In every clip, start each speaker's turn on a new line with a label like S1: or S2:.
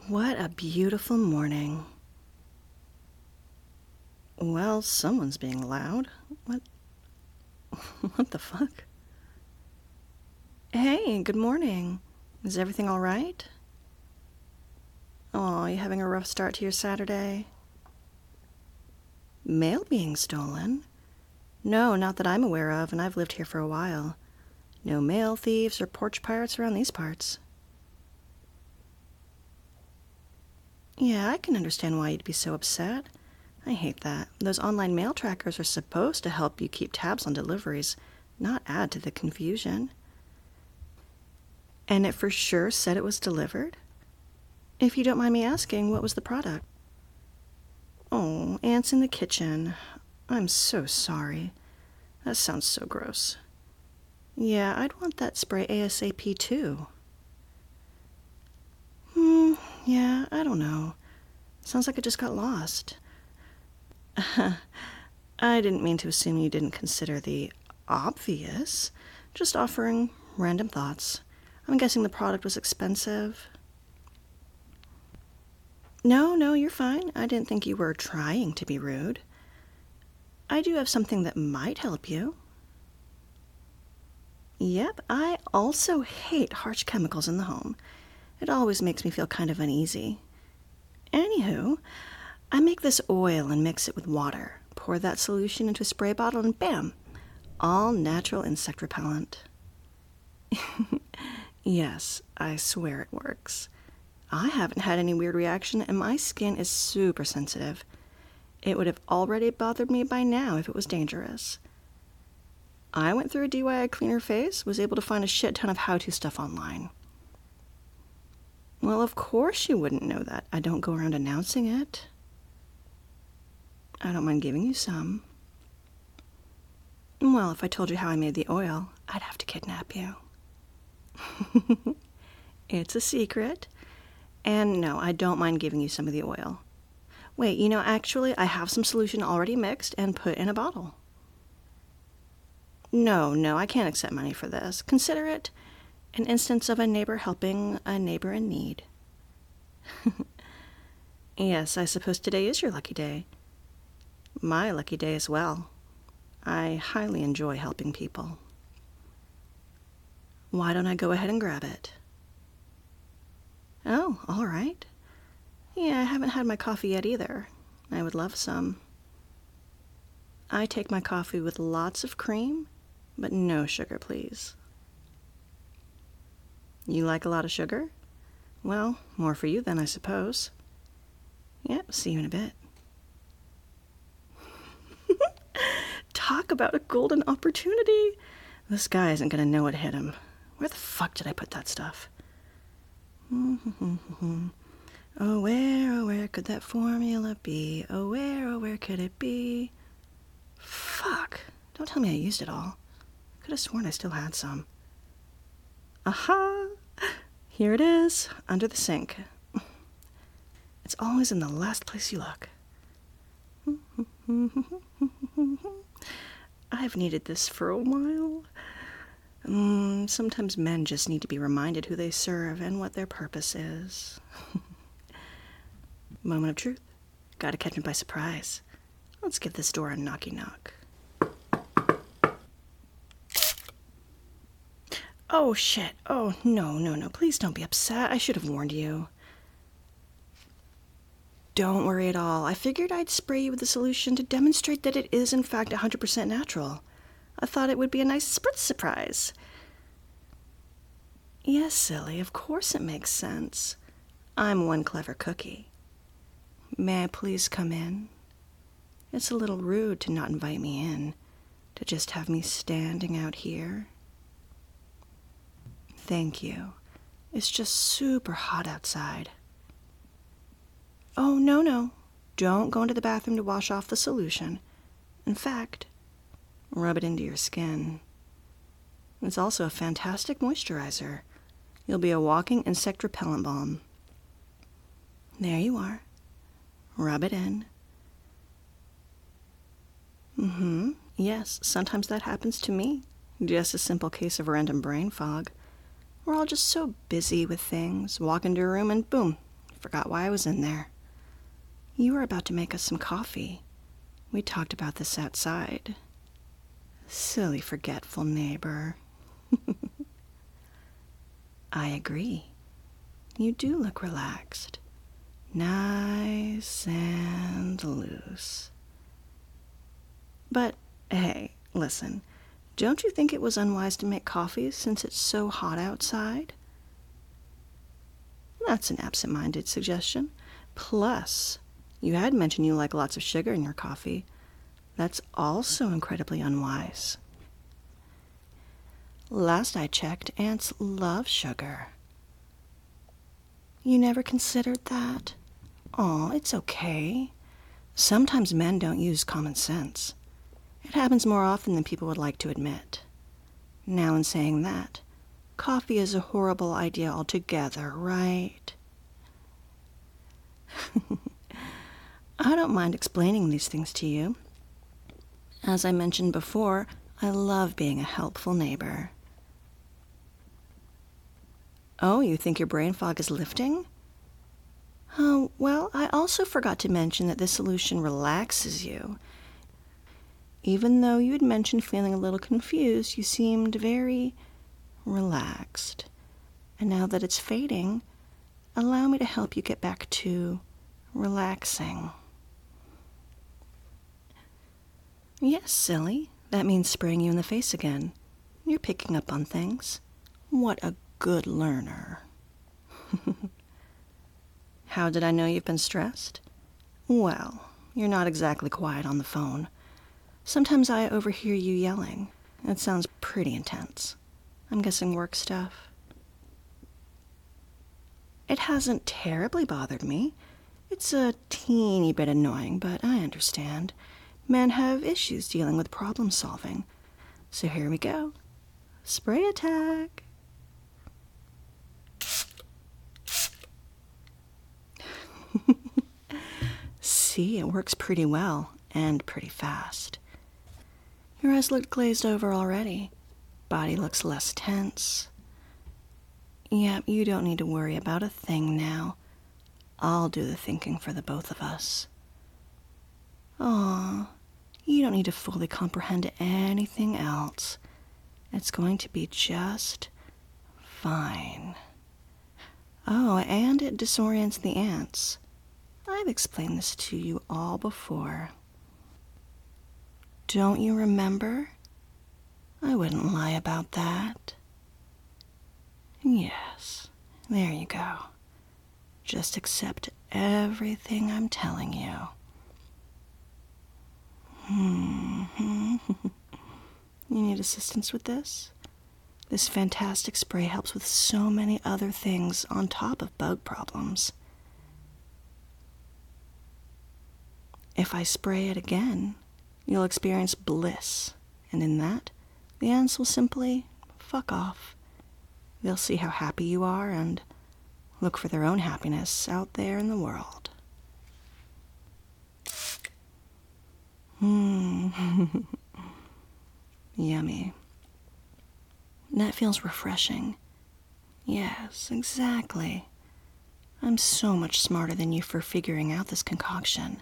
S1: What a beautiful morning. Well, someone's being loud. What? What the fuck? Hey, good morning. Is everything all right? Oh, you having a rough start to your Saturday? Mail being stolen? No, not that I'm aware of, and I've lived here for a while. No mail thieves or porch pirates around these parts. Yeah, I can understand why you'd be so upset. I hate that. Those online mail trackers are supposed to help you keep tabs on deliveries, not add to the confusion. And it for sure said it was delivered? If you don't mind me asking, what was the product? Oh, ants in the kitchen. I'm so sorry. That sounds so gross. Yeah, I'd want that spray ASAP too. Yeah, I don't know. Sounds like it just got lost. I didn't mean to assume you didn't consider the obvious. Just offering random thoughts. I'm guessing the product was expensive. No, you're fine. I didn't think you were trying to be rude. I do have something that might help you. Yep, I also hate harsh chemicals in the home. It always makes me feel kind of uneasy. Anywho, I make this oil and mix it with water. Pour that solution into a spray bottle and bam! All natural insect repellent. Yes, I swear it works. I haven't had any weird reaction and my skin is super sensitive. It would have already bothered me by now if it was dangerous. I went through a DIY cleaner phase, was able to find a shit ton of how-to stuff online. Well, of course you wouldn't know that. I don't go around announcing it. I don't mind giving you some. Well, if I told you how I made the oil, I'd have to kidnap you. It's a secret. And no, I don't mind giving you some of the oil. Wait, actually, I have some solution already mixed and put in a bottle. No, I can't accept money for this. Consider it an instance of a neighbor helping a neighbor in need. Yes, I suppose today is your lucky day. My lucky day as well. I highly enjoy helping people. Why don't I go ahead and grab it? Oh, all right. Yeah, I haven't had my coffee yet either. I would love some. I take my coffee with lots of cream, but no sugar, please. You like a lot of sugar? Well, more for you then, I suppose. Yep, see you in a bit. Talk about a golden opportunity. This guy isn't going to know what hit him. Where the fuck did I put that stuff? Oh, where could that formula be? Oh, where could it be? Fuck. Don't tell me I used it all. Could have sworn I still had some. Aha! Here it is, under the sink. It's always in the last place you look. I've needed this for a while. Sometimes men just need to be reminded who they serve and what their purpose is. Moment of truth. Gotta catch him by surprise. Let's give this door a knocky knock. Oh, shit. Oh, no. Please don't be upset. I should have warned you. Don't worry at all. I figured I'd spray you with the solution to demonstrate that it is, in fact, 100% natural. I thought it would be a nice spritz surprise. Yes, silly. Of course it makes sense. I'm one clever cookie. May I please come in? It's a little rude to not invite me in, to just have me standing out here. Thank you. It's just super hot outside. Oh, no. Don't go into the bathroom to wash off the solution. In fact, rub it into your skin. It's also a fantastic moisturizer. You'll be a walking insect repellent balm. There you are. Rub it in. Yes, sometimes that happens to me. Just a simple case of random brain fog. We're all just so busy with things. Walk into a room and boom, Forgot why I was in there. You were about to make us some coffee. We talked about this outside. Silly, forgetful neighbor. I agree. You do look relaxed. Nice and loose. But, hey, listen. Don't you think it was unwise to make coffee since it's so hot outside? That's an absent-minded suggestion. Plus, you had mentioned you like lots of sugar in your coffee. That's also incredibly unwise. Last I checked, ants love sugar. You never considered that? Oh, it's okay. Sometimes men don't use common sense. It happens more often than people would like to admit. Now, in saying that, coffee is a horrible idea altogether, right? I don't mind explaining these things to you. As I mentioned before, I love being a helpful neighbor. Oh, you think your brain fog is lifting? Oh, well, I also forgot to mention that this solution relaxes you. Even though you had mentioned feeling a little confused, you seemed very relaxed. And now that it's fading, allow me to help you get back to relaxing. Yes, silly. That means spraying you in the face again. You're picking up on things. What a good learner. How did I know you've been stressed? Well, you're not exactly quiet on the phone. Sometimes I overhear you yelling. It sounds pretty intense. I'm guessing work stuff. It hasn't terribly bothered me. It's a teeny bit annoying, but I understand. Men have issues dealing with problem solving. So here we go. Spray attack. See, it works pretty well and pretty fast. Your eyes look glazed over already. Body looks less tense. Yep, you don't need to worry about a thing now. I'll do the thinking for the both of us. Aw, you don't need to fully comprehend anything else. It's going to be just fine. Oh, and it disorients the ants. I've explained this to you all before. Don't you remember? I wouldn't lie about that. Yes, there you go. Just accept everything I'm telling you. You need assistance with this? This fantastic spray helps with so many other things on top of bug problems. If I spray it again, you'll experience bliss, and in that, the ants will simply fuck off. They'll see how happy you are and look for their own happiness out there in the world. Yummy. That feels refreshing. Yes, exactly. I'm so much smarter than you for figuring out this concoction.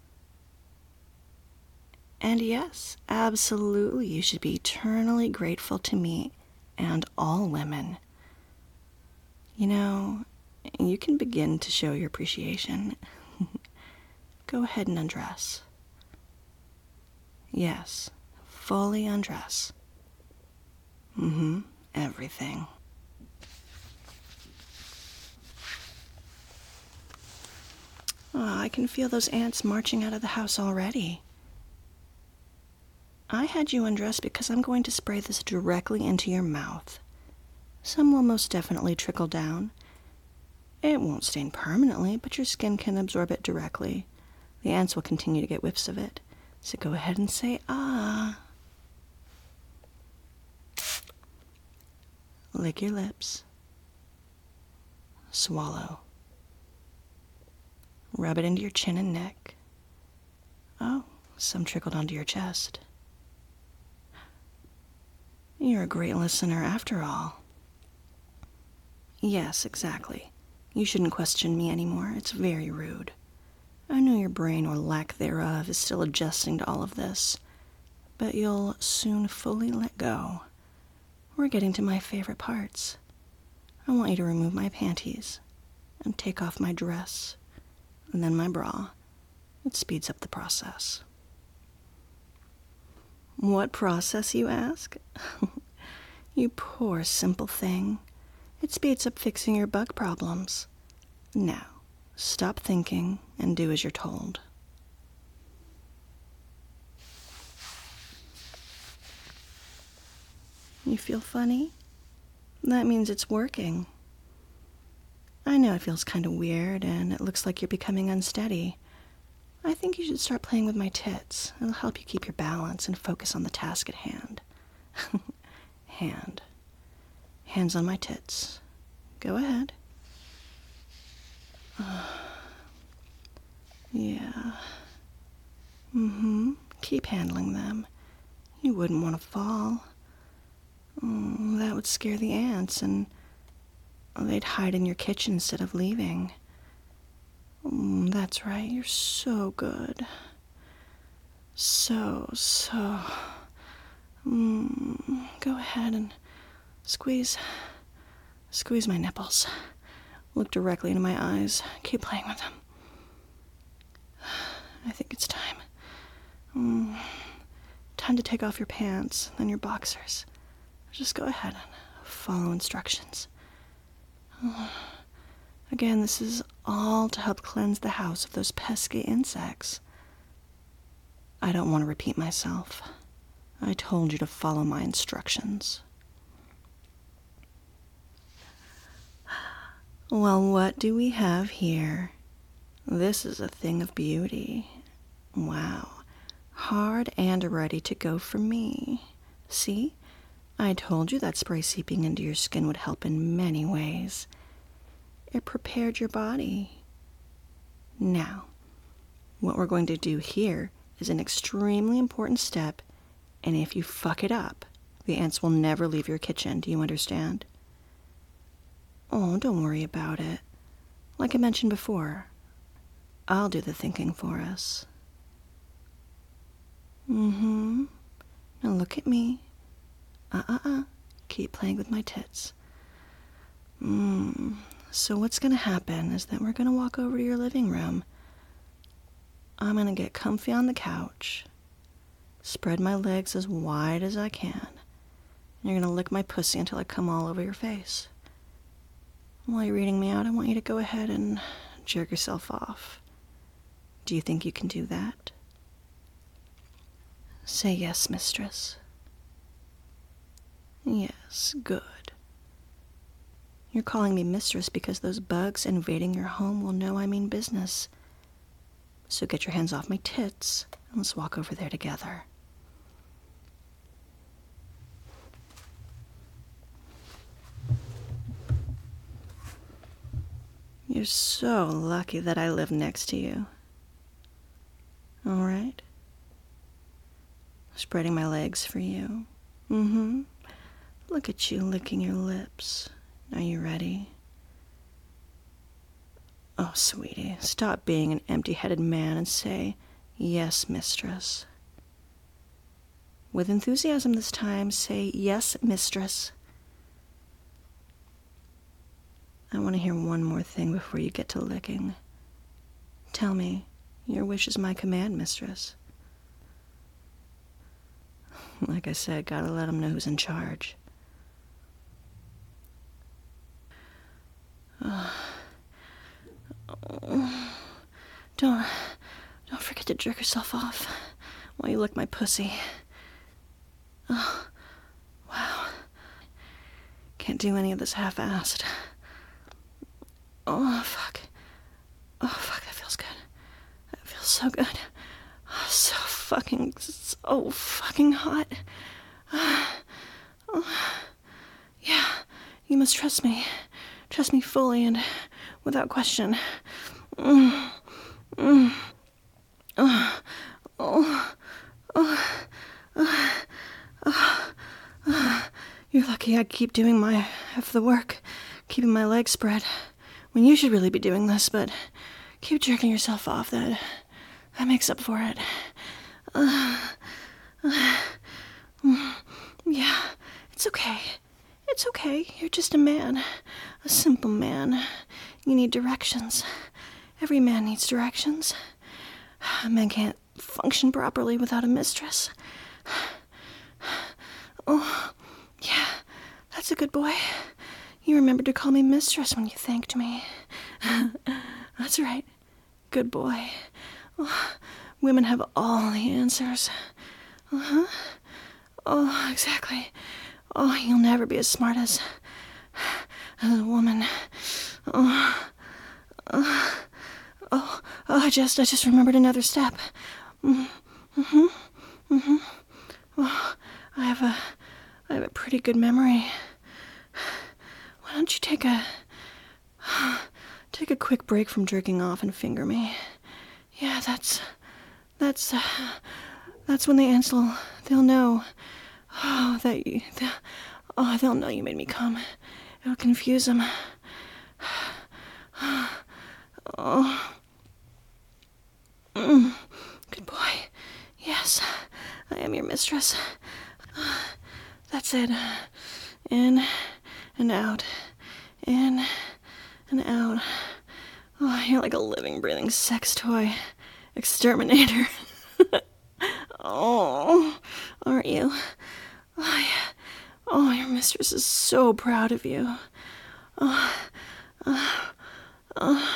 S1: And yes, absolutely, you should be eternally grateful to me and all women. You know, you can begin to show your appreciation. Go ahead and undress. Yes, fully undress. Everything. Oh, I can feel those ants marching out of the house already. I had you undress because I'm going to spray this directly into your mouth. Some will most definitely trickle down. It won't stain permanently, but your skin can absorb it directly. The ants will continue to get whiffs of it. So go ahead and say, ah. Lick your lips. Swallow. Rub it into your chin and neck. Oh, some trickled onto your chest. You're a great listener after all. Yes, exactly. You shouldn't question me anymore. It's very rude. I know your brain, or lack thereof, is still adjusting to all of this, but you'll soon fully let go. We're getting to my favorite parts. I want you to remove my panties and take off my dress, and then my bra. It speeds up the process. What process, you ask? You poor, simple thing. It speeds up fixing your bug problems. Now, stop thinking and do as you're told. You feel funny? That means it's working. I know it feels kind of weird and it looks like you're becoming unsteady. I think you should start playing with my tits. It'll help you keep your balance and focus on the task at hand. Hands on my tits. Go ahead. Yeah. Keep handling them. You wouldn't want to fall. That would scare the ants, and they'd hide in your kitchen instead of leaving. That's right, you're so good. So. Go ahead and squeeze my nipples. Look directly into my eyes. Keep playing with them. I think it's time. Time to take off your pants, then your boxers. Just go ahead and follow instructions. Again, this is all to help cleanse the house of those pesky insects. I don't want to repeat myself. I told you to follow my instructions. Well, what do we have here? This is a thing of beauty. Wow. Hard and ready to go for me. See? I told you that spray seeping into your skin would help in many ways. It prepared your body. Now, what we're going to do here is an extremely important step, and if you fuck it up, the ants will never leave your kitchen. Do you understand? Oh, don't worry about it. Like I mentioned before, I'll do the thinking for us. Now look at me. Keep playing with my tits. So what's gonna happen is that we're gonna walk over to your living room. I'm gonna get comfy on the couch, spread my legs as wide as I can, and you're gonna lick my pussy until I come all over your face. While you're reading me out, I want you to go ahead and jerk yourself off. Do you think you can do that? Say yes, mistress. Yes, good. You're calling me mistress because those bugs invading your home will know I mean business. So get your hands off my tits and let's walk over there together. You're so lucky that I live next to you. All right? Spreading my legs for you. Look at you licking your lips. Are you ready? Oh, sweetie, stop being an empty-headed man and say, yes, mistress. With enthusiasm this time, say, yes, mistress. I want to hear one more thing before you get to licking. Tell me, your wish is my command, mistress. Like I said, gotta let them know who's in charge. Don't forget to jerk yourself off while you lick my pussy. Oh, wow. Can't do any of this half-assed. Oh, fuck. That feels good. That feels so good. Oh, so fucking hot. Yeah, you must trust me. Trust me fully and without question. You're lucky I keep doing half the work, keeping my legs spread. when you should really be doing this, but keep jerking yourself off. That makes up for it. Yeah, it's okay. It's okay. You're just a man. A simple man. You need directions. Every man needs directions. A man can't function properly without a mistress. Oh, yeah, that's a good boy. You remembered to call me mistress when you thanked me. That's right. Good boy. Oh, women have all the answers. Uh-huh. Oh, exactly. Oh, you'll never be as smart as a woman. I just remembered another step. Oh, I have a pretty good memory. Why don't you take a quick break from jerking off and finger me? Yeah, that's when the ants they'll know. Oh, they'll know you made me come. It'll confuse them. Oh. Good boy. Yes, I am your mistress. That's it. In and out. In and out. Oh, you're like a living, breathing sex toy. Exterminator. Oh, aren't you? Oh, yeah. Oh, your mistress is so proud of you. Oh, all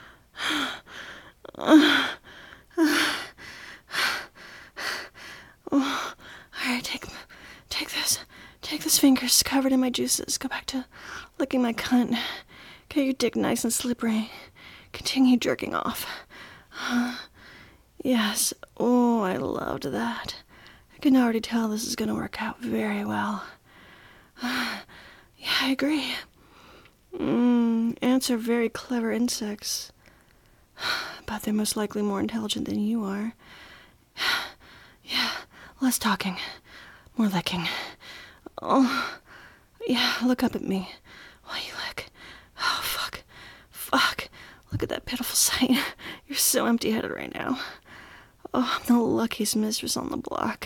S1: right, take this fingers covered in my juices. Go back to licking my cunt. Get your dick nice and slippery. Continue jerking off. Yes. Oh, I loved that. I can already tell this is gonna work out very well. Yeah, I agree. Ants are very clever insects. But they're most likely more intelligent than you are. Yeah, less talking. More licking. Oh, yeah, look up at me while you lick. Oh, fuck. Look at that pitiful sight. You're so empty-headed right now. Oh, I'm the luckiest mistress on the block.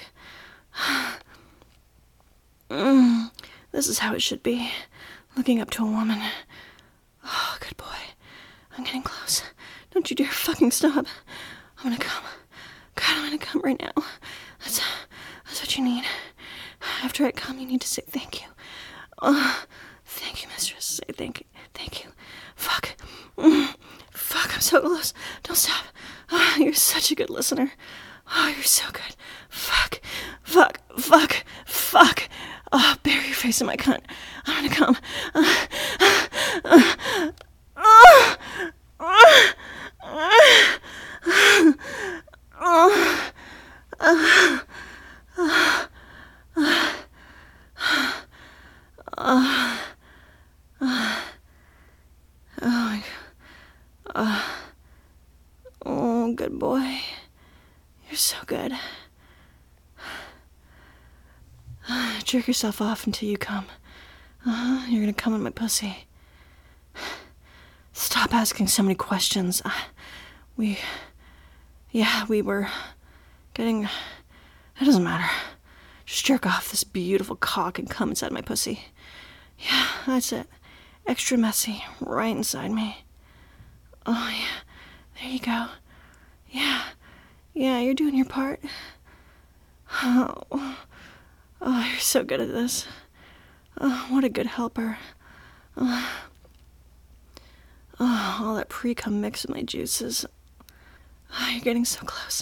S1: This is how it should be. Looking up to a woman. Oh, good boy. I'm getting close. Don't you dare fucking stop. I'm gonna come. God, I'm gonna come right now. That's what you need. After I come, you need to say thank you. Thank you, mistress. Say thank you. Fuck. Fuck, I'm so close. Don't stop. Oh, you're such a good listener. Oh, you're so good. Fuck. Oh, bury your face in my cunt. I'm gonna come. Oh, good boy. You're so good. Jerk yourself off until you come. You're gonna come in my pussy. Stop asking so many questions. We were getting... It doesn't matter. Just jerk off this beautiful cock and come inside my pussy. Yeah, that's it. Extra messy, right inside me. Oh, yeah. There you go. Yeah, you're doing your part. Oh, you're so good at this. Oh, what a good helper. All that pre-cum mix with my juices. Oh, you're getting so close.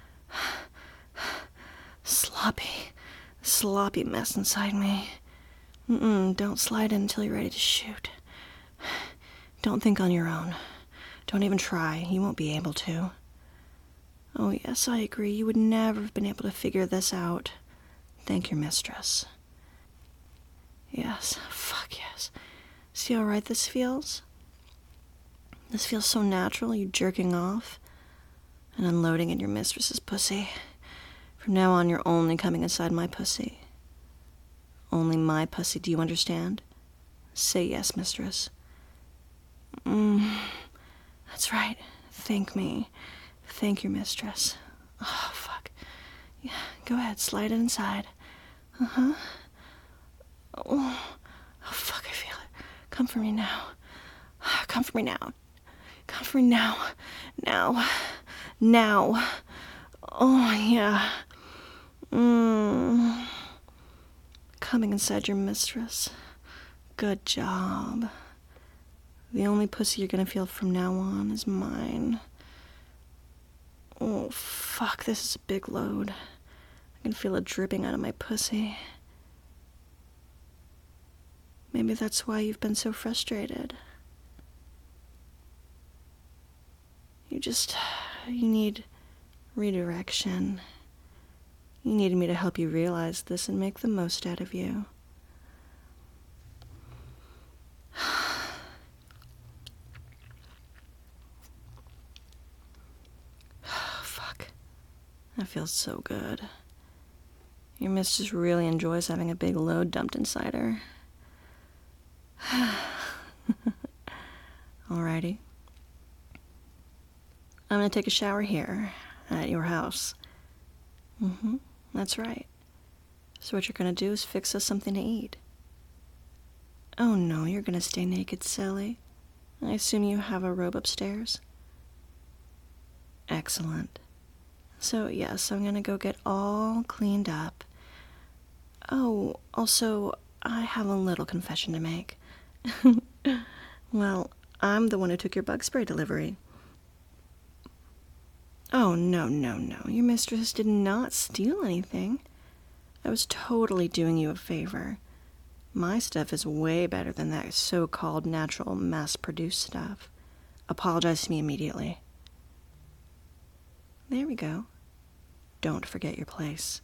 S1: Sloppy mess inside me. Don't slide in until you're ready to shoot. Don't think on your own. Don't even try. You won't be able to. Oh, yes, I agree. You would never have been able to figure this out. Thank your mistress. Yes. Fuck yes. See how right this feels? This feels so natural, you jerking off and unloading in your mistress's pussy. From now on, you're only coming inside my pussy. Only my pussy, do you understand? Say yes, mistress. Oh, That's right. Thank me. Thank your mistress. Oh, fuck. Yeah, go ahead, slide it inside. Uh-huh. Oh, fuck, I feel it. Come for me now. Come for me now. Come for me now. Now. Now. Oh, yeah. Coming inside your mistress. Good job. The only pussy you're gonna feel from now on is mine. Oh, fuck, this is a big load. I can feel it dripping out of my pussy. Maybe that's why you've been so frustrated. You need redirection. You needed me to help you realize this and make the most out of you. Fuck. That feels so good. Your mistress really enjoys having a big load dumped inside her. Alrighty. I'm gonna take a shower here, at your house. That's right. So what you're gonna do is fix us something to eat. Oh no, you're gonna stay naked, silly. I assume you have a robe upstairs? Excellent. So yes, I'm gonna go get all cleaned up. Oh, also, I have a little confession to make. Well, I'm the one who took your bug spray delivery. Oh, no. Your mistress did not steal anything. I was totally doing you a favor. My stuff is way better than that so-called natural mass-produced stuff. Apologize to me immediately. There we go. Don't forget your place.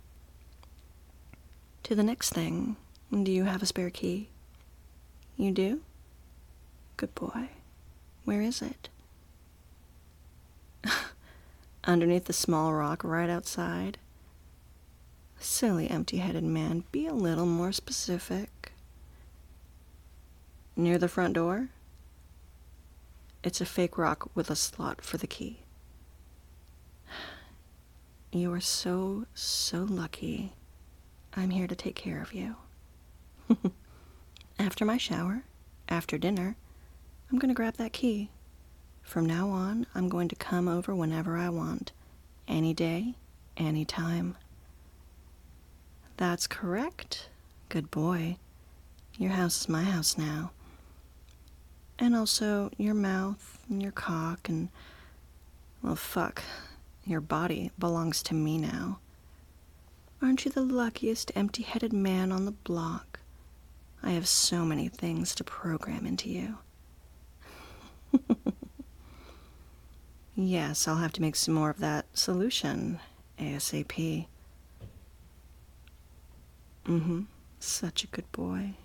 S1: To the next thing, do you have a spare key? You do? Good boy. Where is it? Underneath the small rock right outside? Silly empty-headed man, be a little more specific. Near the front door? It's a fake rock with a slot for the key. You are so lucky. I'm here to take care of you. After my shower, after dinner, I'm going to grab that key. From now on, I'm going to come over whenever I want. Any day, any time. That's correct. Good boy. Your house is my house now. And also, your mouth and your cock and, well, fuck, your body belongs to me now. Aren't you the luckiest empty-headed man on the block? I have so many things to program into you. Yes, I'll have to make some more of that solution ASAP. Such a good boy.